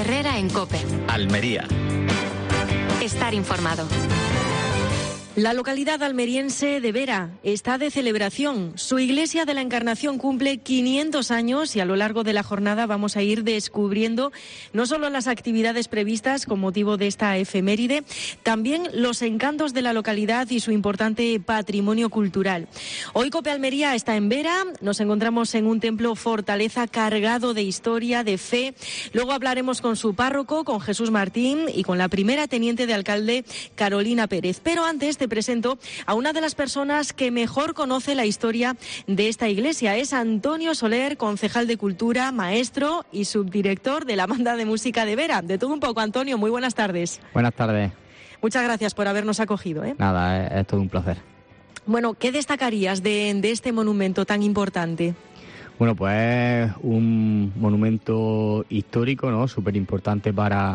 Herrera en COPE. Almería. Estar informado. La localidad almeriense de Vera está de celebración. Su iglesia de la Encarnación cumple 500 años y a lo largo de la jornada vamos a ir descubriendo no solo las actividades previstas con motivo de esta efeméride, también los encantos de la localidad y su importante patrimonio cultural. Hoy COPE Almería está en Vera, nos encontramos en un templo fortaleza cargado de historia, de fe. Luego hablaremos con su párroco, con Jesús Martín, y con la primera teniente de alcalde, Carolina Pérez. Pero antes te presento a una de las personas que mejor conoce la historia de esta iglesia. Es Antonio Soler, concejal de Cultura, maestro y subdirector de la Banda de Música de Vera. De todo un poco, Antonio, muy buenas tardes. Buenas tardes. Muchas gracias por habernos acogido. Nada, es todo un placer. Bueno, ¿qué destacarías de este monumento tan importante? Bueno, pues es un monumento histórico, ¿no? Súper importante para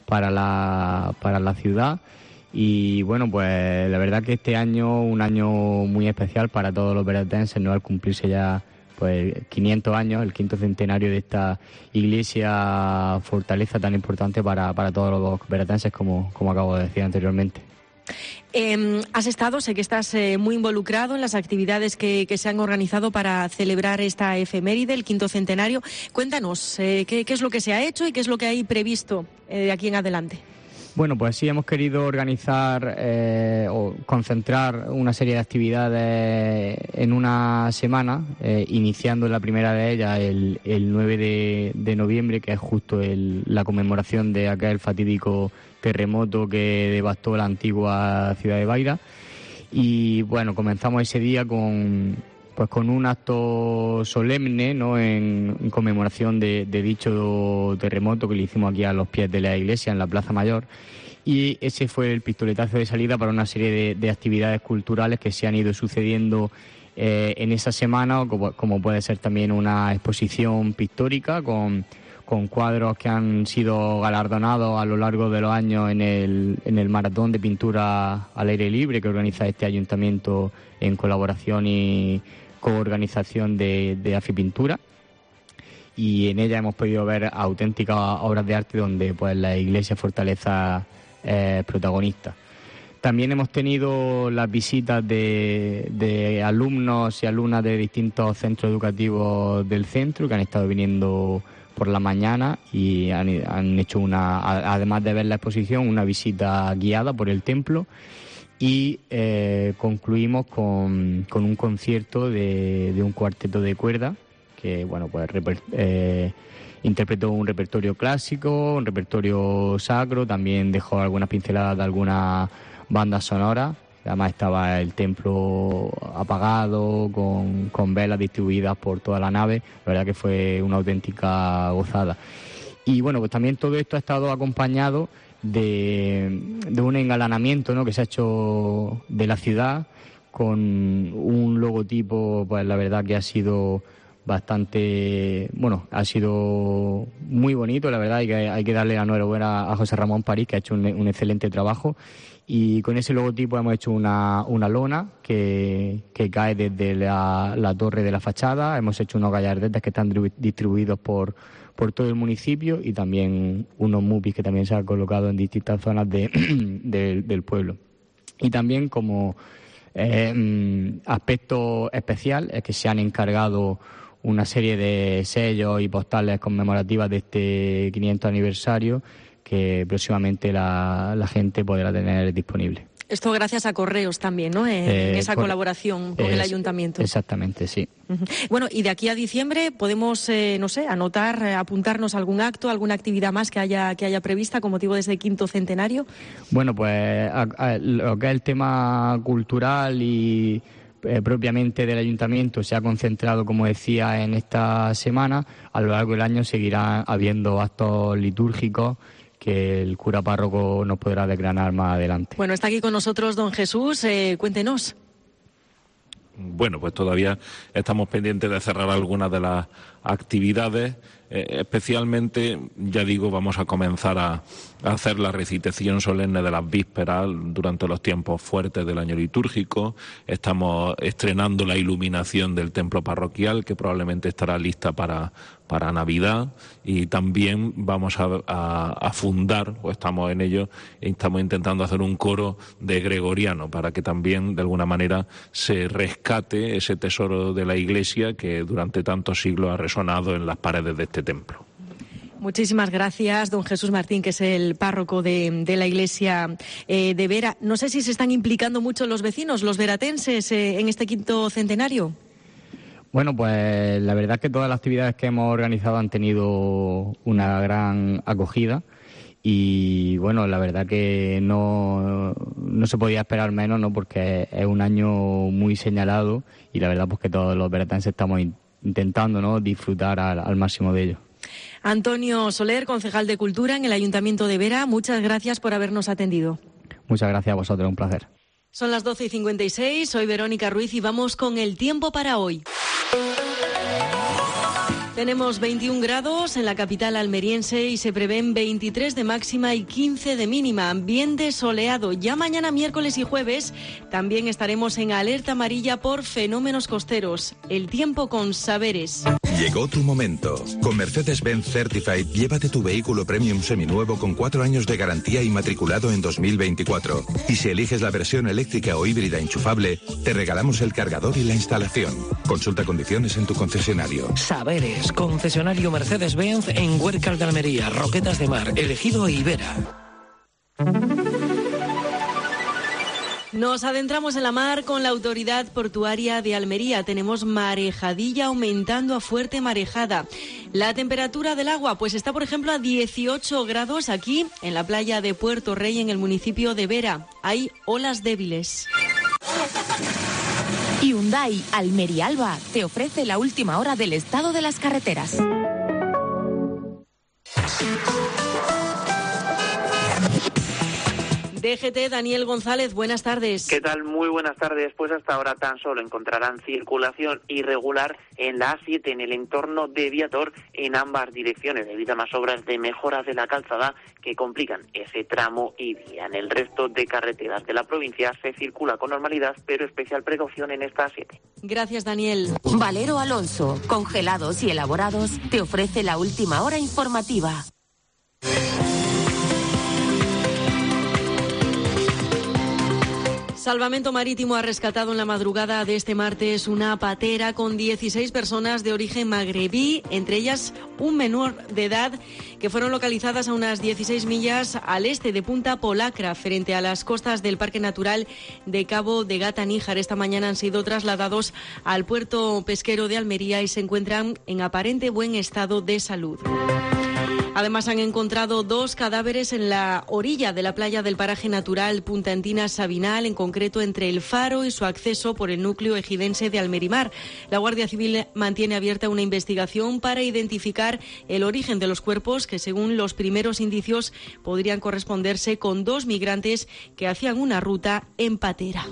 la ciudad. Y bueno, pues la verdad que este año, un año muy especial para todos los veratenses, ¿no? Al cumplirse ya pues 500 años, el quinto centenario de esta iglesia fortaleza tan importante para todos los veratenses, como acabo de decir anteriormente. Has estado, sé que estás muy involucrado en las actividades que se han organizado para celebrar esta efeméride, el quinto centenario. Cuéntanos, ¿qué es lo que se ha hecho y qué es lo que hay previsto de aquí en adelante? Bueno, pues sí, hemos querido organizar o concentrar una serie de actividades en una semana, iniciando la primera de ellas el 9 de noviembre, que es justo la conmemoración de aquel fatídico terremoto que devastó la antigua ciudad de Beira. Y bueno, comenzamos ese día con un acto solemne, ¿no? En conmemoración de dicho terremoto que le hicimos aquí a los pies de la iglesia, en la Plaza Mayor. Y ese fue el pistoletazo de salida para una serie de actividades culturales que se han ido sucediendo en esa semana, como puede ser también una exposición pictórica con cuadros que han sido galardonados a lo largo de los años en el maratón de pintura al aire libre que organiza este ayuntamiento en colaboración y coorganización de Afipintura, y en ella hemos podido ver auténticas obras de arte donde pues la iglesia fortaleza es protagonista. También hemos tenido las visitas de alumnos y alumnas de distintos centros educativos del centro que han estado viniendo por la mañana y han hecho además de ver la exposición, una visita guiada por el templo. Y concluimos con un concierto de un cuarteto de cuerda que bueno pues interpretó un repertorio clásico, un repertorio sacro, también dejó algunas pinceladas de algunas bandas sonoras. Además estaba el templo apagado, con velas distribuidas por toda la nave. La verdad que fue una auténtica gozada. Y bueno, pues también todo esto ha estado acompañado de un engalanamiento, ¿no? Que se ha hecho de la ciudad con un logotipo, pues la verdad que ha sido ha sido muy bonito, la verdad. Hay que darle la enhorabuena a José Ramón París, que ha hecho un excelente trabajo, y con ese logotipo hemos hecho una lona que cae desde la torre de la fachada. Hemos hecho unos gallardetes que están distribuidos por todo el municipio, y también unos mupis que también se han colocado en distintas zonas del pueblo. Y también como aspecto especial es que se han encargado una serie de sellos y postales conmemorativas de este 500 aniversario que próximamente la gente podrá tener disponible. Esto gracias a Correos también, ¿no? En esa colaboración con el ayuntamiento. Exactamente, sí. Bueno, y de aquí a diciembre podemos, anotar, apuntarnos algún acto, alguna actividad más que haya prevista con motivo de este quinto centenario. Bueno, pues lo que es el tema cultural y propiamente del ayuntamiento se ha concentrado, como decía, en esta semana. A lo largo del año seguirá habiendo actos litúrgicos que el cura párroco nos podrá desgranar más adelante. Bueno, está aquí con nosotros don Jesús, cuéntenos. Bueno, pues todavía estamos pendientes de cerrar algunas de las actividades Especialmente, ya digo, vamos a comenzar a hacer la recitación solemne de las vísperas durante los tiempos fuertes del año litúrgico. Estamos estrenando la iluminación del templo parroquial, que probablemente estará lista para Navidad, y también vamos a fundar, o estamos en ello, estamos intentando hacer un coro de gregoriano para que también de alguna manera se rescate ese tesoro de la Iglesia que durante tantos siglos ha resonado en las paredes de este templo. Muchísimas gracias, don Jesús Martín, que es el párroco de la iglesia de Vera. No sé si se están implicando mucho los vecinos, los veratenses, en este quinto centenario. Bueno, pues la verdad es que todas las actividades que hemos organizado han tenido una gran acogida y bueno, la verdad que no se podía esperar menos, ¿no? Porque es un año muy señalado y la verdad pues que todos los veratenses estamos intentando, ¿no?, disfrutar al máximo de ello. Antonio Soler, concejal de Cultura en el Ayuntamiento de Vera, muchas gracias por habernos atendido. Muchas gracias a vosotros, un placer. Son las 12:56, soy Verónica Ruiz y vamos con el tiempo para hoy. Tenemos 21 grados en la capital almeriense y se prevén 23 de máxima y 15 de mínima. Ambiente soleado. Ya mañana, miércoles y jueves, también estaremos en alerta amarilla por fenómenos costeros. El tiempo con Saberes. Llegó tu momento. Con Mercedes-Benz Certified, llévate tu vehículo premium seminuevo con 4 años de garantía y matriculado en 2024. Y si eliges la versión eléctrica o híbrida enchufable, te regalamos el cargador y la instalación. Consulta condiciones en tu concesionario. Saberes, concesionario Mercedes-Benz en Huércal de Almería, Roquetas de Mar, Elegido y Vera. Nos adentramos en la mar con la Autoridad Portuaria de Almería. Tenemos marejadilla aumentando a fuerte marejada. La temperatura del agua pues está, por ejemplo, a 18 grados aquí en la playa de Puerto Rey, en el municipio de Vera. Hay olas débiles. Hyundai Almería Alba te ofrece la última hora del estado de las carreteras. DGT, Daniel González, buenas tardes. ¿Qué tal? Muy buenas tardes. Pues hasta ahora tan solo encontrarán circulación irregular en la A7 en el entorno de Viator en ambas direcciones, debido a más obras de mejoras de la calzada que complican ese tramo y vía. En el resto de carreteras de la provincia se circula con normalidad, pero especial precaución en esta A7. Gracias, Daniel. Valero Alonso, congelados y elaborados, te ofrece la última hora informativa. Salvamento Marítimo ha rescatado en la madrugada de este martes una patera con 16 personas de origen magrebí, entre ellas un menor de edad, que fueron localizadas a unas 16 millas al este de Punta Polacra, frente a las costas del Parque Natural de Cabo de Gata Níjar. Esta mañana han sido trasladados al puerto pesquero de Almería y se encuentran en aparente buen estado de salud. Además, han encontrado 2 cadáveres en la orilla de la playa del paraje natural Punta Antinas Sabinal, en concreto entre el faro y su acceso por el núcleo ejidense de Almerimar. La Guardia Civil mantiene abierta una investigación para identificar el origen de los cuerpos, que según los primeros indicios podrían corresponderse con 2 migrantes que hacían una ruta en patera.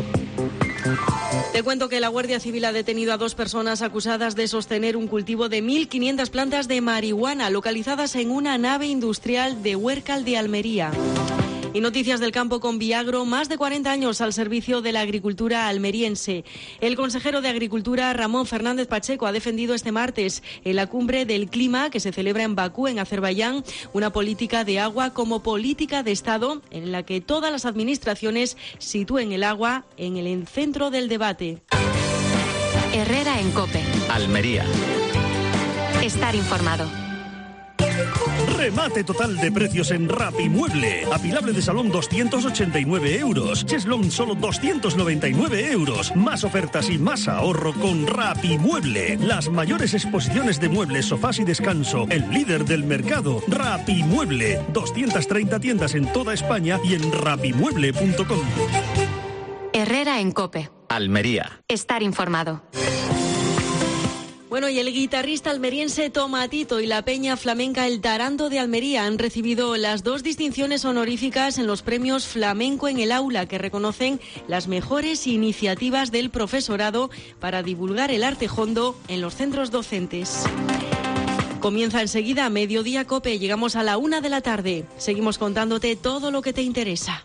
Te cuento que la Guardia Civil ha detenido a 2 personas acusadas de sostener un cultivo de 1.500 plantas de marihuana localizadas en una nave industrial de Huércal de Almería. Y noticias del campo con Viagro, más de 40 años al servicio de la agricultura almeriense. El consejero de Agricultura, Ramón Fernández Pacheco, ha defendido este martes en la cumbre del clima que se celebra en Bakú, en Azerbaiyán, una política de agua como política de Estado en la que todas las administraciones sitúen el agua en el centro del debate. Herrera en COPE. Almería. Estar informado. Remate total de precios en Rapimueble. Apilable de salón 289 euros. Cheslón solo 299 euros. Más ofertas y más ahorro con Rapimueble. Las mayores exposiciones de muebles, sofás y descanso. El líder del mercado. Rapimueble. 230 tiendas en toda España y en rapimueble.com. Herrera en COPE. Almería. Estar informado. Bueno, y el guitarrista almeriense Tomatito y la peña flamenca El Taranto de Almería han recibido las 2 distinciones honoríficas en los premios Flamenco en el Aula, que reconocen las mejores iniciativas del profesorado para divulgar el arte jondo en los centros docentes. Comienza enseguida Mediodía COPE. Llegamos a la 1 de la tarde. Seguimos contándote todo lo que te interesa.